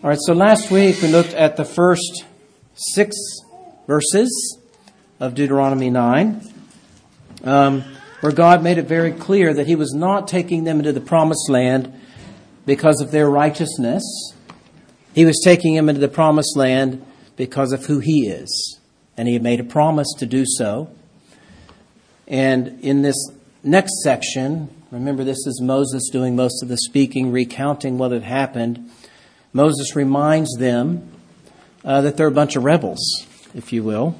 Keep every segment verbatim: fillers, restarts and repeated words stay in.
All right, so last week we looked at the first six verses of Deuteronomy nine, um, where God made it very clear that He was not taking them into the promised land because of their righteousness. He was taking them into the promised land because of who He is. And He had made a promise to do so. And in this next section, remember this is Moses doing most of the speaking, recounting what had happened. Moses reminds them uh, that they're a bunch of rebels, if you will.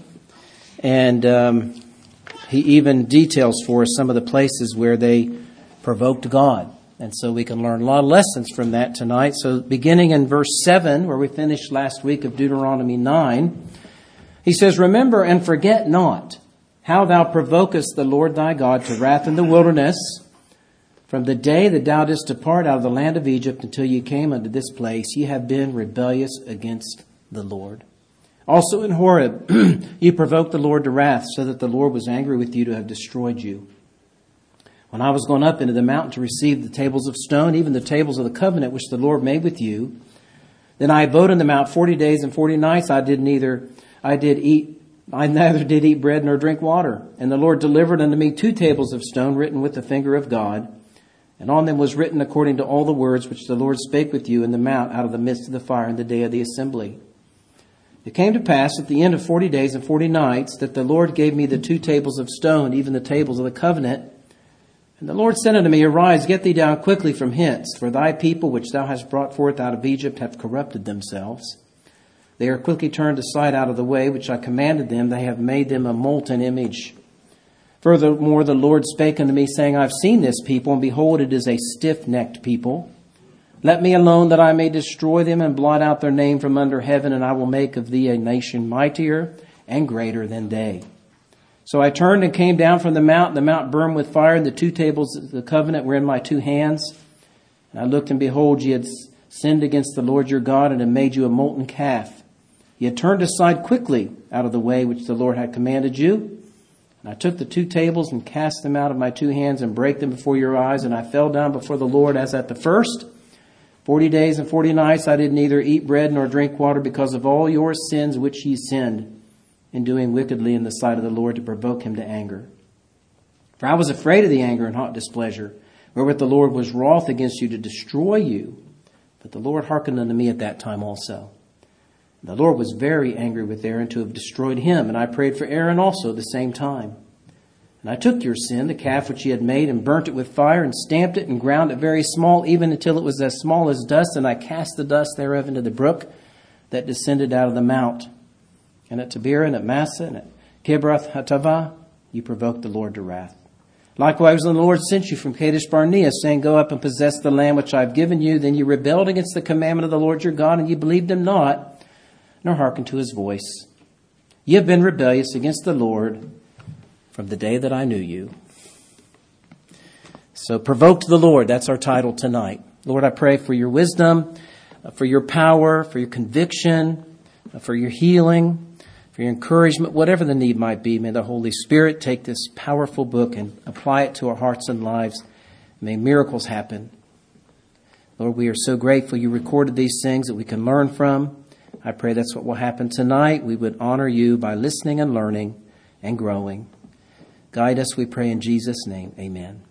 And um, he even details for us some of the places where they provoked God. And so we can learn a lot of lessons from that tonight. So beginning in verse seven, where we finished last week of Deuteronomy nine, he says, "Remember and forget not how thou provokest the Lord thy God to wrath in the wilderness, from the day that thou didst depart out of the land of Egypt until ye came unto this place, ye have been rebellious against the Lord. Also in Horeb ye provoked the Lord to wrath, so that the Lord was angry with you to have destroyed you. When I was gone up into the mountain to receive the tables of stone, even the tables of the covenant which the Lord made with you, then I abode in the mount forty days and forty nights. I did neither, I did eat, I neither did eat bread nor drink water. And the Lord delivered unto me two tables of stone written with the finger of God. And on them was written according to all the words which the Lord spake with you in the mount out of the midst of the fire in the day of the assembly. It came to pass at the end of forty days and forty nights that the Lord gave me the two tables of stone, even the tables of the covenant. And the Lord said unto me, Arise, get thee down quickly from hence, for thy people which thou hast brought forth out of Egypt have corrupted themselves. They are quickly turned aside out of the way which I commanded them. They have made them a molten image. Furthermore, the Lord spake unto me, saying, I've seen this people, and behold, it is a stiff-necked people. Let me alone, that I may destroy them and blot out their name from under heaven, and I will make of thee a nation mightier and greater than they. So I turned and came down from the mount. The mount burned with fire, and the two tables of the covenant were in my two hands. And I looked, and behold, ye had sinned against the Lord your God, and had made you a molten calf. Ye had turned aside quickly out of the way which the Lord had commanded you. And I took the two tables and cast them out of my two hands and brake them before your eyes. And I fell down before the Lord as at the first. Forty days and forty nights I did neither eat bread nor drink water because of all your sins which ye sinned in doing wickedly in the sight of the Lord to provoke him to anger. For I was afraid of the anger and hot displeasure, wherewith the Lord was wroth against you to destroy you. But the Lord hearkened unto me at that time also. The Lord was very angry with Aaron to have destroyed him, and I prayed for Aaron also at the same time. And I took your sin, the calf which ye had made, and burnt it with fire, and stamped it, and ground it very small, even until it was as small as dust, and I cast the dust thereof into the brook that descended out of the mount. And at Tabir, and at Massa, and at Kibroth Hattaavah, you provoked the Lord to wrath. Likewise, when the Lord sent you from Kadesh Barnea, saying, Go up and possess the land which I have given you, then you rebelled against the commandment of the Lord your God, and ye believed him not, nor hearken to his voice. Ye have been rebellious against the Lord from the day that I knew you. So provoked the Lord, that's our title tonight. Lord, I pray for your wisdom, for your power, for your conviction, for your healing, for your encouragement, whatever the need might be. May the Holy Spirit take this powerful book and apply it to our hearts and lives. May miracles happen. Lord, we are so grateful you recorded these things that we can learn from. I pray that's what will happen tonight. We would honor you by listening and learning and growing. Guide us, we pray in Jesus' name. Amen.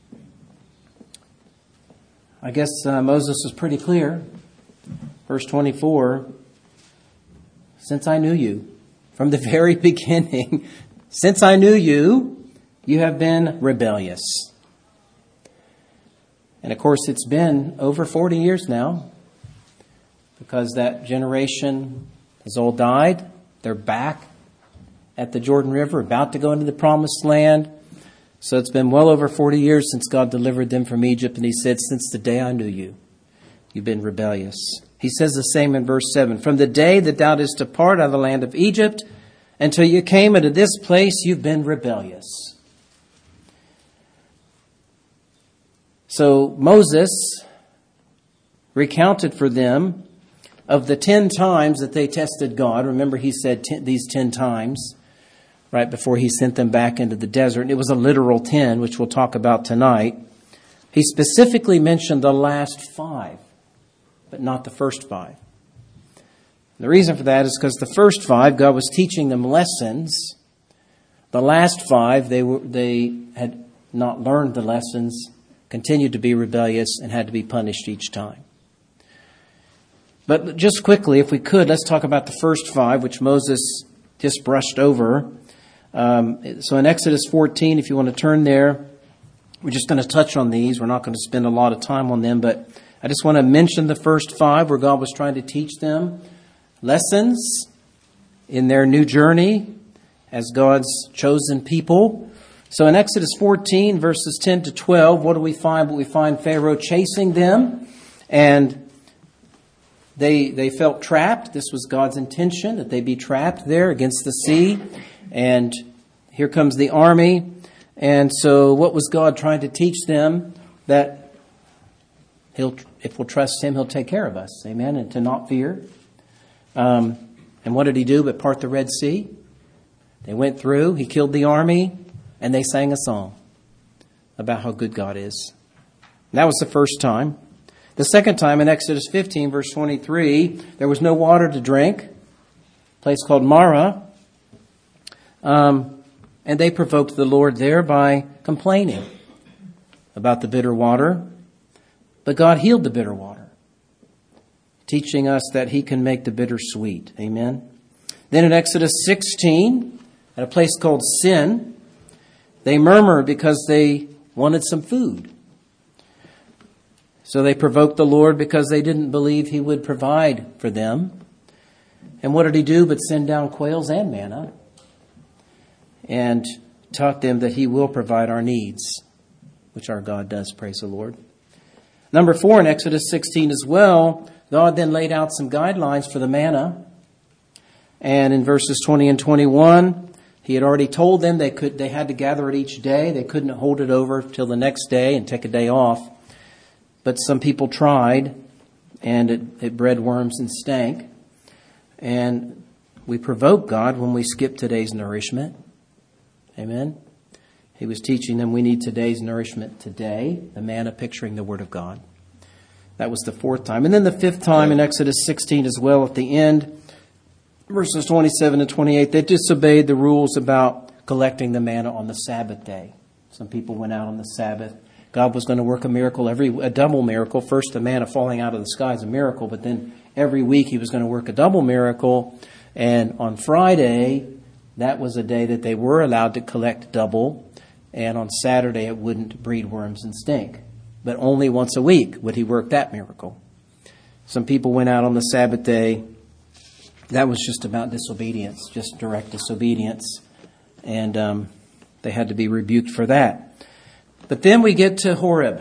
I guess uh, Moses was pretty clear. Verse twenty-four, since I knew you, from the very beginning, since I knew you, you have been rebellious. And of course, it's been over forty years now. Because that generation has all died. They're back at the Jordan River, about to go into the promised land. So it's been well over forty years since God delivered them from Egypt. And he said, since the day I knew you, you've been rebellious. He says the same in verse seven. From the day that thou didst depart out of the land of Egypt until you came into this place, you've been rebellious. So Moses recounted for them of the ten times that they tested God. Remember, he said ten, these ten times right before he sent them back into the desert. And it was a literal ten, which we'll talk about tonight. He specifically mentioned the last five, but not the first five. The reason for that is because the first five, God was teaching them lessons. The last five, they were they had not learned the lessons, continued to be rebellious, and had to be punished each time. But just quickly, if we could, let's talk about the first five, which Moses just brushed over. Um, so in Exodus fourteen, if you want to turn there, we're just going to touch on these. We're not going to spend a lot of time on them, but I just want to mention the first five where God was trying to teach them lessons in their new journey as God's chosen people. So in Exodus fourteen, verses ten to twelve, what do we find? Well, we find Pharaoh chasing them, and They they felt trapped. This was God's intention, that they be trapped there against the sea. And here comes the army. And so what was God trying to teach them? That he'll, if we'll trust him, he'll take care of us. Amen. And to not fear. Um, and what did he do but part the Red Sea? They went through. He killed the army. And they sang a song about how good God is. And that was the first time. The second time in Exodus fifteen, verse twenty-three, there was no water to drink, a place called Marah. Um, and they provoked the Lord there by complaining about the bitter water. But God healed the bitter water, teaching us that he can make the bitter sweet. Amen. Then in Exodus sixteen, at a place called Sin, they murmured because they wanted some food. So they provoked the Lord because they didn't believe he would provide for them. And what did he do but send down quails and manna and taught them that he will provide our needs, which our God does, praise the Lord. Number four, in Exodus sixteen as well, God then laid out some guidelines for the manna. And in verses twenty and twenty-one, he had already told them they could they had to gather it each day. They couldn't hold it over till the next day and take a day off. But some people tried, and it, it bred worms and stank. And we provoke God when we skip today's nourishment. Amen. He was teaching them we need today's nourishment today, the manna picturing the Word of God. That was the fourth time. And then the fifth time in Exodus sixteen as well at the end, verses twenty-seven and twenty-eight, they disobeyed the rules about collecting the manna on the Sabbath day. Some people went out on the Sabbath. God was going to work a miracle, every a double miracle. First, the manna falling out of the sky is a miracle, but then every week he was going to work a double miracle. And on Friday, that was a day that they were allowed to collect double. And on Saturday, it wouldn't breed worms and stink. But only once a week would he work that miracle. Some people went out on the Sabbath day. That was just about disobedience, just direct disobedience. And um, they had to be rebuked for that. But then we get to Horeb,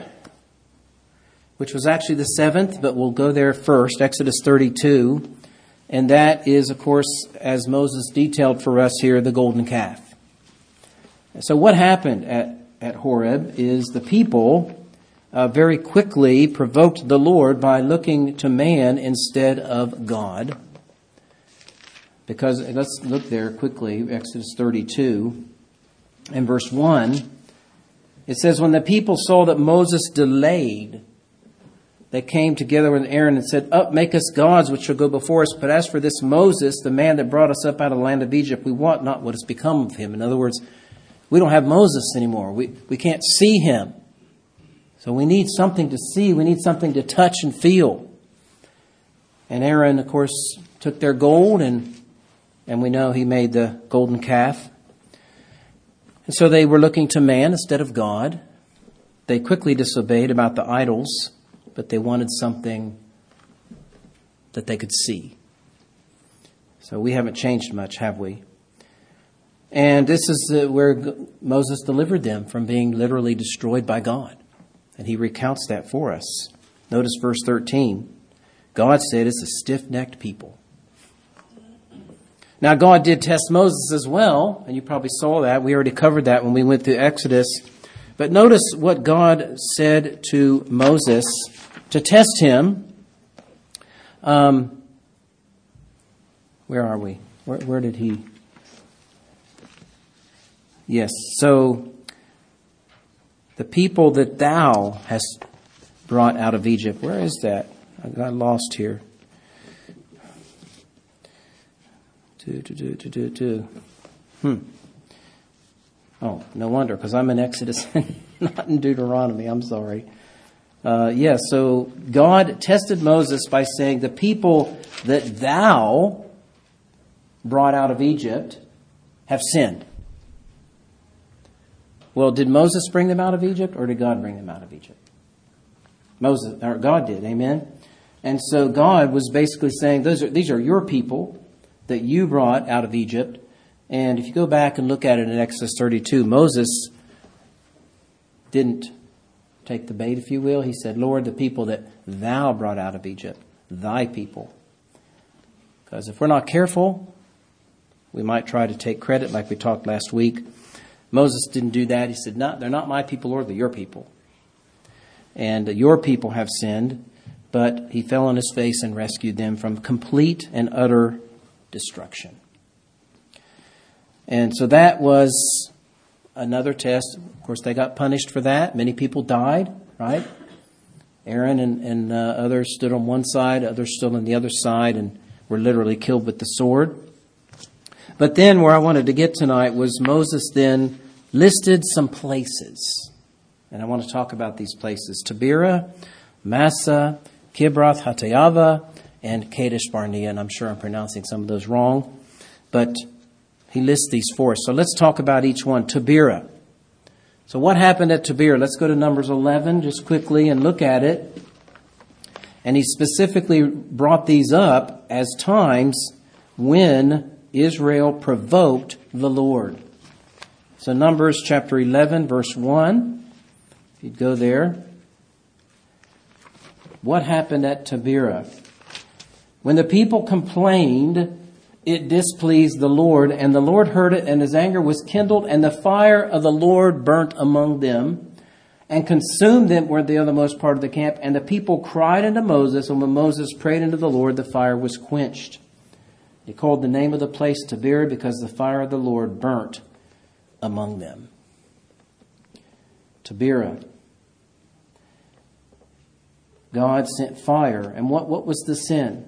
which was actually the seventh, but we'll go there first, Exodus thirty-two. And that is, of course, as Moses detailed for us here, the golden calf. So what happened at, at Horeb is the people uh, very quickly provoked the Lord by looking to man instead of God. Because, let's look there quickly, Exodus thirty-two and verse one. It says, when the people saw that Moses delayed, they came together with Aaron and said, up, make us gods which shall go before us. But as for this Moses, the man that brought us up out of the land of Egypt, we want not what has become of him. In other words, we don't have Moses anymore. We, we can't see him. So we need something to see. We need something to touch and feel. And Aaron, of course, took their gold, and, and we know he made the golden calf. And so they were looking to man instead of God. They quickly disobeyed about the idols, but they wanted something that they could see. So we haven't changed much, have we? And this is the, where Moses delivered them from being literally destroyed by God. And he recounts that for us. Notice verse thirteen. God said it's a stiff-necked people. Now, God did test Moses as well, and you probably saw that. We already covered that when we went through Exodus. But notice what God said to Moses to test him. Um, where are we? Where, where did he? Yes, so the people that thou hast brought out of Egypt. Where is that? I got lost here. Two, two, two, two, two, two. Hmm. Oh, no wonder, because I'm in Exodus and not in Deuteronomy. I'm sorry. Uh, yes, yeah, so God tested Moses by saying, the people that thou brought out of Egypt have sinned. Well, did Moses bring them out of Egypt, or did God bring them out of Egypt? Moses, or God did, amen? And so God was basically saying, those are, these are your people that you brought out of Egypt. And if you go back and look at it in Exodus thirty-two, Moses didn't take the bait, if you will. He said, Lord, the people that thou brought out of Egypt, thy people. Because if we're not careful, we might try to take credit like we talked last week. Moses didn't do that. He said, no, they're not my people, Lord, they're your people. And your people have sinned, but he fell on his face and rescued them from complete and utter destruction. And so that was another test. Of course, they got punished for that. Many people died, right? Aaron and, and uh, others stood on one side, others stood on the other side, and were literally killed with the sword. But then where I wanted to get tonight was Moses then listed some places. And I want to talk about these places. Taberah, Massa, Kibroth Hattaavah, and Kadesh Barnea. And I'm sure I'm pronouncing some of those wrong. But he lists these for us. So let's talk about each one. Taberah. So what happened at Taberah? Let's go to Numbers eleven just quickly and look at it. And he specifically brought these up as times when Israel provoked the Lord. So Numbers chapter eleven, verse one. If you'd go there. What happened at Taberah? When the people complained, it displeased the Lord, and the Lord heard it, and his anger was kindled, and the fire of the Lord burnt among them, and consumed them where the othermost part of the camp. And the people cried unto Moses, and when Moses prayed unto the Lord, the fire was quenched. He called the name of the place Taberah, because the fire of the Lord burnt among them. Taberah. God sent fire. And what, what was the sin?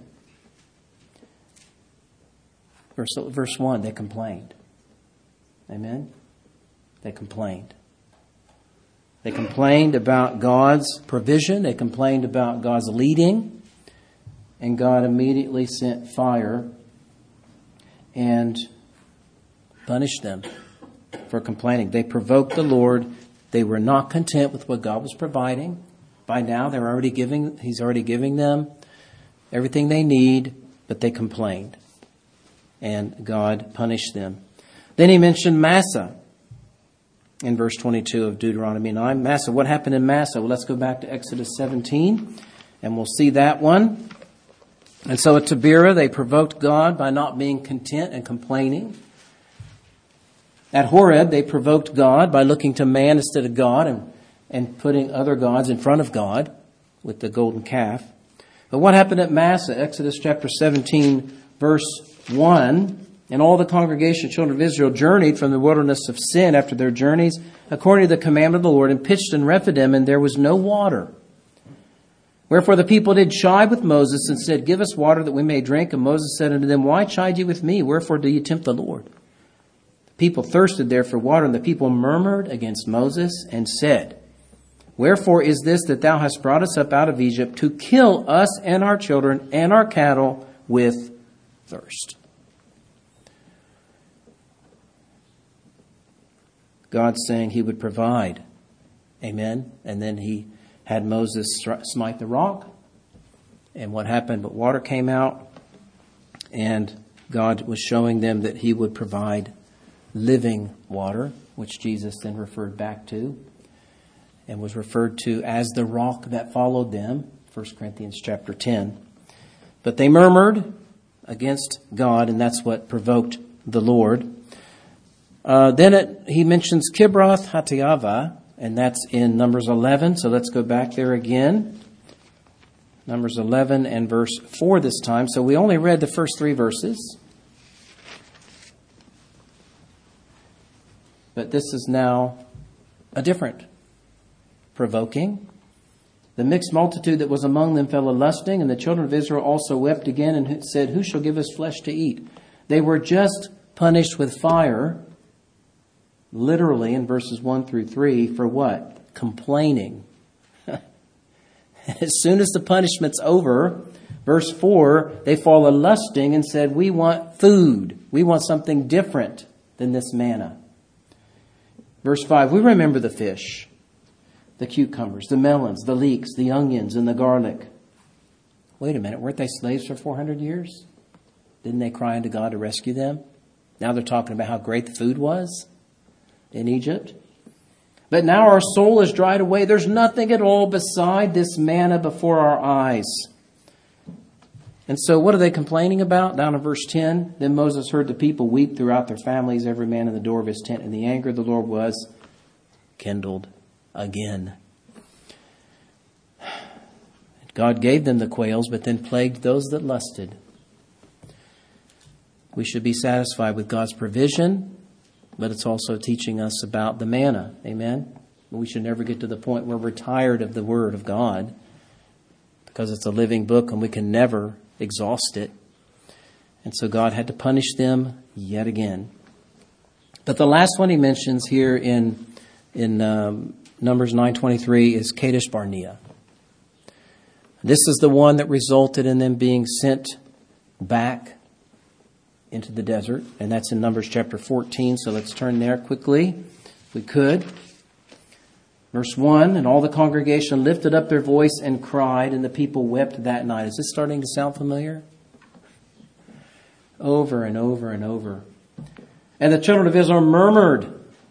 Verse, verse one, they complained. Amen? They complained. They complained about God's provision. They complained about God's leading. And God immediately sent fire and punished them for complaining. They provoked the Lord. They were not content with what God was providing. By now, they're already giving, He's already giving them everything they need, but they complained. And God punished them. Then he mentioned Massa in verse twenty-two of Deuteronomy nine. Massa, what happened in Massa? Well, let's go back to Exodus seventeen, and we'll see that one. And so at Taberah, they provoked God by not being content and complaining. At Horeb, they provoked God by looking to man instead of God and, and putting other gods in front of God with the golden calf. But what happened at Massa? Exodus chapter seventeen, verse one, and all the congregation of children of Israel journeyed from the wilderness of Sin after their journeys, according to the commandment of the Lord, and pitched in Rephidim, and there was no water. Wherefore the people did chide with Moses, and said, Give us water that we may drink. And Moses said unto them, Why chide ye with me? Wherefore do ye tempt the Lord? The people thirsted there for water, and the people murmured against Moses, and said, Wherefore is this that thou hast brought us up out of Egypt, to kill us and our children and our cattle with thirst? God saying he would provide. Amen. And then he had Moses smite the rock. And what happened? But water came out. And God was showing them that he would provide living water, which Jesus then referred back to. And was referred to as the rock that followed them. First Corinthians chapter ten. But they murmured against God, and that's what provoked the Lord. Uh, then it, he mentions Kibroth Hattaavah, and that's in Numbers eleven. So let's go back there again. Numbers eleven and verse four this time. So we only read the first three verses. But this is now a different provoking. The mixed multitude that was among them fell a lusting, and the children of Israel also wept again and said, Who shall give us flesh to eat? They were just punished with fire, literally in verses one through three, for what? Complaining. As soon as the punishment's over, verse four, they fall a-lusting and said, we want food. We want something different than this manna. Verse five, we remember the fish, the cucumbers, the melons, the leeks, the onions, and the garlic. Wait a minute, weren't they slaves for four hundred years? Didn't they cry unto God to rescue them? Now they're talking about how great the food was in Egypt. But now our soul is dried away. There's nothing at all beside this manna before our eyes. And so what are they complaining about? Down in verse ten, then Moses heard the people weep throughout their families, every man in the door of his tent, and the anger of the Lord was kindled again. God gave them the quails, but then plagued those that lusted. We should be satisfied with God's provision, but it's also teaching us about the manna. Amen? We should never get to the point where we're tired of the Word of God, because it's a living book and we can never exhaust it. And so God had to punish them yet again. But the last one he mentions here in in um, Numbers nine twenty-three is Kadesh Barnea. This is the one that resulted in them being sent back into the desert, and that's in Numbers chapter fourteen. So let's turn there quickly, if we could. Verse one, and all the congregation lifted up their voice and cried, and the people wept that night. Is this starting to sound familiar? Over and over and over. And the children of Israel murmured.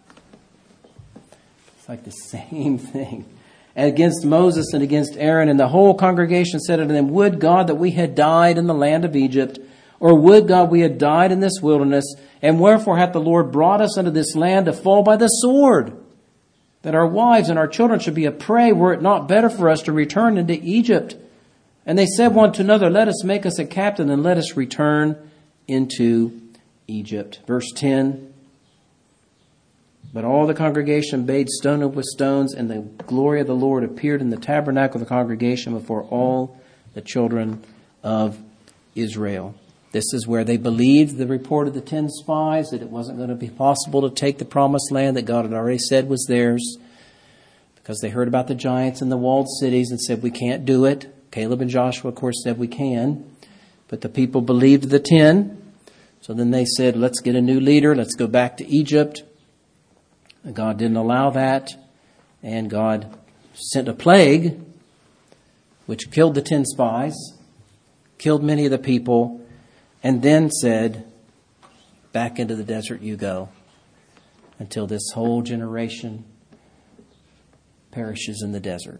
It's like the same thing. And against Moses and against Aaron, and the whole congregation said unto them, would God that we had died in the land of Egypt, or would God we had died in this wilderness, and wherefore hath the Lord brought us unto this land to fall by the sword, that our wives and our children should be a prey, were it not better for us to return into Egypt? And they said one to another, let us make us a captain, and let us return into Egypt. Verse ten, but all the congregation bade stone up with stones, and the glory of the Lord appeared in the tabernacle of the congregation before all the children of Israel. This is where they believed the report of the ten spies, that it wasn't going to be possible to take the promised land that God had already said was theirs, because they heard about the giants and the walled cities and said, we can't do it. Caleb and Joshua, of course, said we can. But the people believed the ten. So then they said, let's get a new leader. Let's go back to Egypt. And God didn't allow that. And God sent a plague, which killed the ten spies, killed many of the people, and then said, back into the desert you go, until this whole generation perishes in the desert.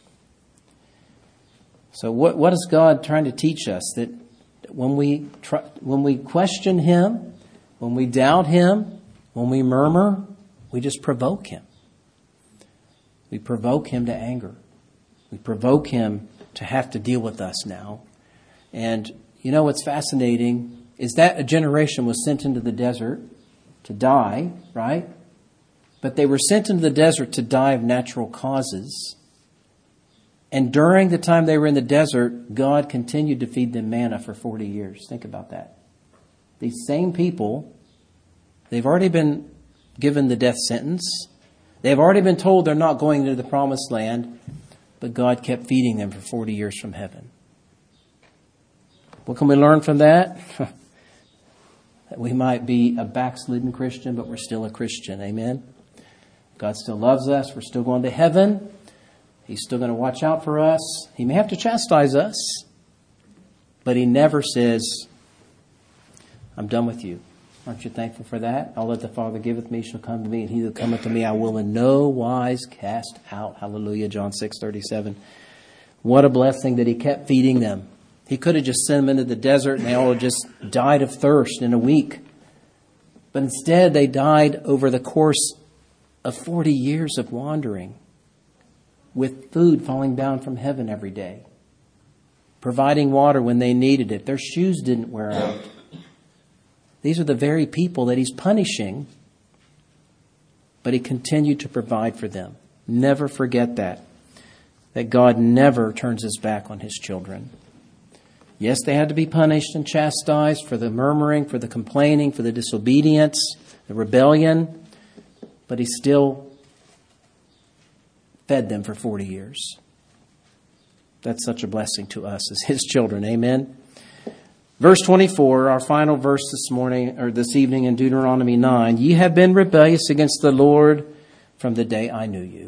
So what, what is God trying to teach us? That when we try, when we question Him, when we doubt Him, when we murmur, we just provoke Him. We provoke Him to anger. We provoke Him to have to deal with us now. And you know what's fascinating is that a generation was sent into the desert to die, right? But they were sent into the desert to die of natural causes. And during the time they were in the desert, God continued to feed them manna for forty years. Think about that. These same people, they've already been given the death sentence. They've already been told they're not going into the promised land, but God kept feeding them for forty years from heaven. What can we learn from that? That we might be a backslidden Christian, but we're still a Christian. Amen? God still loves us. We're still going to heaven. He's still going to watch out for us. He may have to chastise us, but He never says, I'm done with you. Aren't you thankful for that? All that the Father giveth me shall come to me, and he that cometh to me I will in no wise cast out. Hallelujah, John six thirty-seven. What a blessing that He kept feeding them. He could have just sent them into the desert and they all just died of thirst in a week. But instead they died over the course of forty years of wandering, with food falling down from heaven every day, providing water when they needed it. Their shoes didn't wear out. These are the very people that He's punishing, but He continued to provide for them. Never forget that, that God never turns His back on His children. Yes, they had to be punished and chastised for the murmuring, for the complaining, for the disobedience, the rebellion, but he still fed them for forty years. That's such a blessing to us as his children. Amen. Verse twenty-four, our final verse this morning or this evening in Deuteronomy nine. Ye have been rebellious against the Lord from the day I knew you.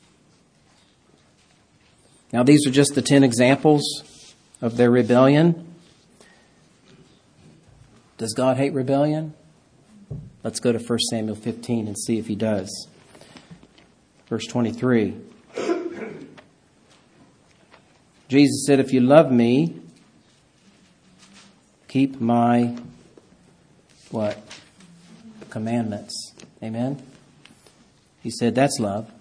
Now these are just the ten examples of their rebellion. Does God hate rebellion? Let's go to First Samuel fifteen and see if he does. Verse twenty-three. Jesus said, if you love me, keep my, what? Commandments. Amen? He said, that's love.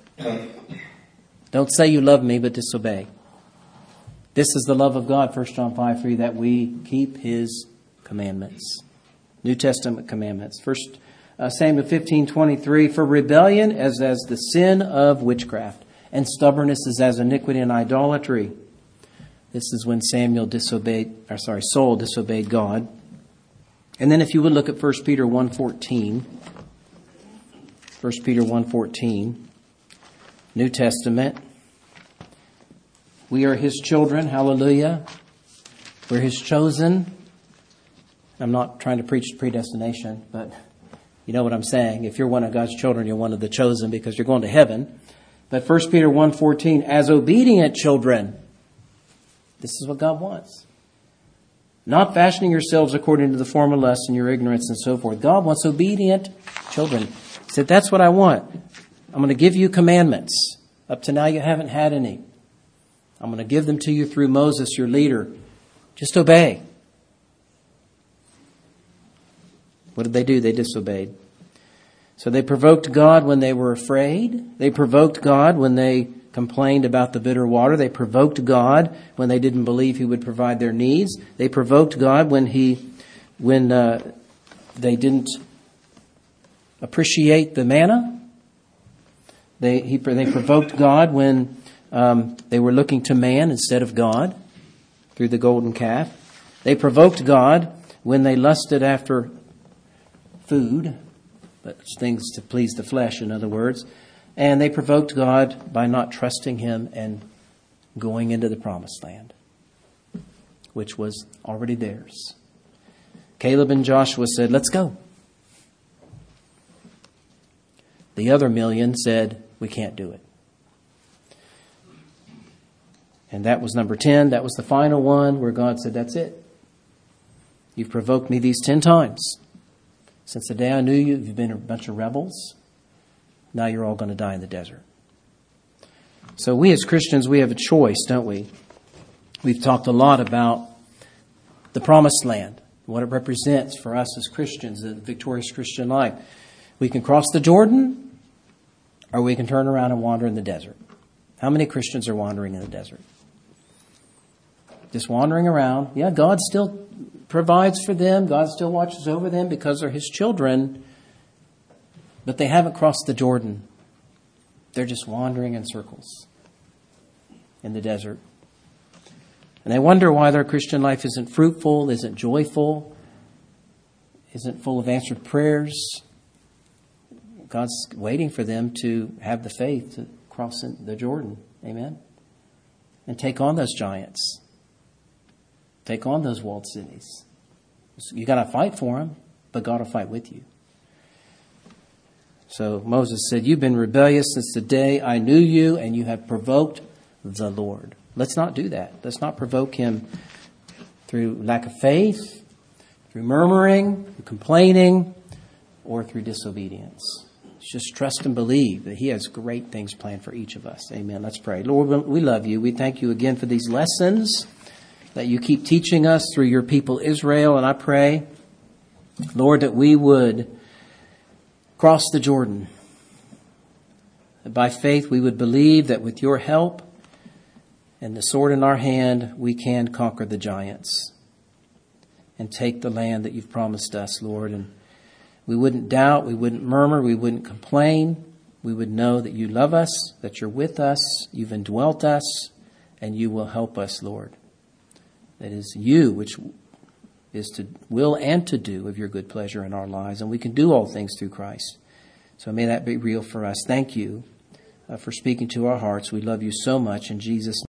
Don't say you love me, but disobey. This is the love of God, First John five three, that we keep his commandments. New Testament commandments. First Samuel fifteen twenty-three, for rebellion is as the sin of witchcraft, and stubbornness is as iniquity and idolatry. This is when Samuel disobeyed, or sorry, Saul disobeyed God. And then if you would look at First Peter one fourteen. First Peter one fourteen. New Testament. We are his children. Hallelujah. We're his chosen. I'm not trying to preach predestination, but you know what I'm saying. If you're one of God's children, you're one of the chosen because you're going to heaven. But First Peter one fourteen, as obedient children. This is what God wants. Not fashioning yourselves according to the former lusts and your ignorance and so forth. God wants obedient children. He said, that's what I want. I'm going to give you commandments. Up to now you haven't had any. I'm going to give them to you through Moses, your leader. Just obey. What did they do? They disobeyed. So they provoked God when they were afraid. They provoked God when they complained about the bitter water. They provoked God when they didn't believe he would provide their needs. They provoked God when he, when uh, they didn't appreciate the manna. They he, they provoked God when um, they were looking to man instead of God through the golden calf. They provoked God when they lusted after food, but things to please the flesh, in other words. And they provoked God by not trusting him and going into the promised land, which was already theirs. Caleb and Joshua said, let's go. The other million said, we can't do it. And that was number ten. That was the final one where God said, that's it. You've provoked me these ten times. Since the day I knew you, you've been a bunch of rebels. Now you're all going to die in the desert. So we as Christians, we have a choice, don't we? We've talked a lot about the promised land, what it represents for us as Christians, the victorious Christian life. We can cross the Jordan, or we can turn around and wander in the desert. How many Christians are wandering in the desert? Just wandering around. Yeah, God still provides for them. God still watches over them because they're his children. But they haven't crossed the Jordan. They're just wandering in circles in the desert. And they wonder why their Christian life isn't fruitful, isn't joyful, isn't full of answered prayers. God's waiting for them to have the faith to cross the Jordan. Amen. And take on those giants. Take on those walled cities. You got to fight for them, but God will fight with you. So Moses said, you've been rebellious since the day I knew you, and you have provoked the Lord. Let's not do that. Let's not provoke him through lack of faith, through murmuring, through complaining, or through disobedience. Just trust and believe that he has great things planned for each of us. Amen. Let's pray. Lord, we love you. We thank you again for these lessons that you keep teaching us through your people Israel. And I pray, Lord, that we would cross the Jordan. That by faith we would believe that with your help and the sword in our hand, we can conquer the giants and take the land that you've promised us, Lord. And we wouldn't doubt, we wouldn't murmur, we wouldn't complain. We would know that you love us, that you're with us, you've indwelt us, and you will help us, Lord. that is you, which is to will and to do of your good pleasure in our lives. And we can do all things through Christ. So may that be real for us. Thank you uh, for speaking to our hearts. We love you so much. In Jesus' name.